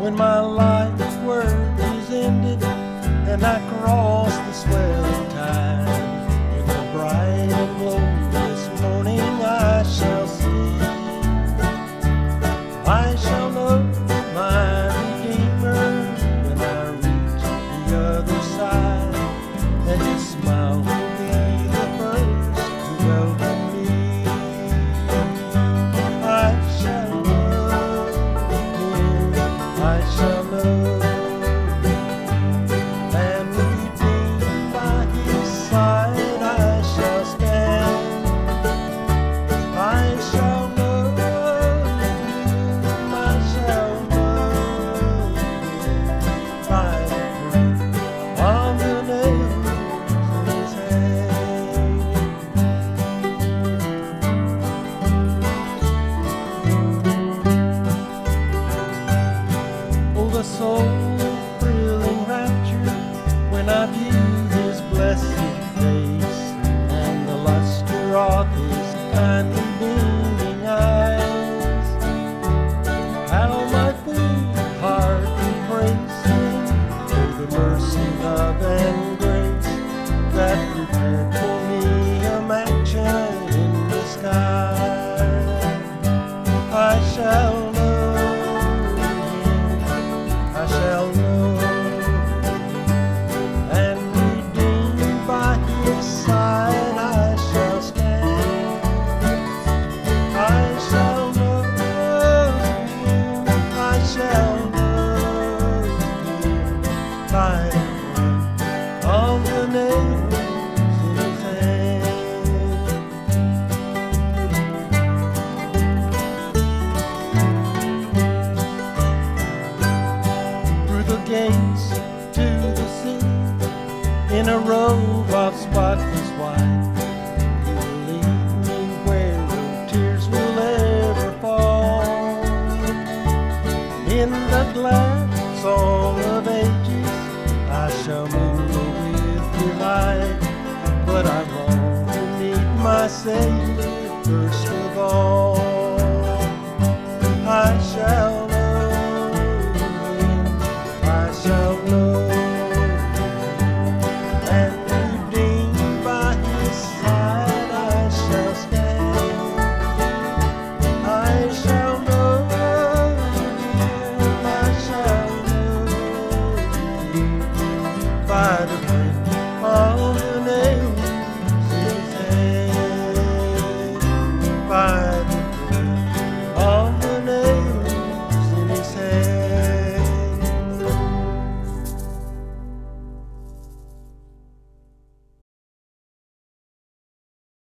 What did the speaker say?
when my life's work is ended and I cross the swelling tide. In the bright and glorious morning I shall see, I shall know my Redeemer when I reach the other side, and His smile will be the first to welcome me. I shall know Him, I shall know, and redeemed by His side I shall stand. I shall know Him, I shall know Him by the print of the nails in His hand. Oh, the soul-thrilling rapture when I view His blessed face, and the luster of His kindly beaming eyes. How my full heart can praise Him for the mercy, love, and grace that prepared for me a mansion in the sky. I shall know Him, I shall know Him, and redeemed by His side I shall stand. I shall know Him, I shall know Him by the print of the nails in His hand. Through the gates to the city, in a robe of spotless white, He will lead me where no tears will ever fall. In the glad song of ages I shall mingle with delight, but I long to meet my Savior first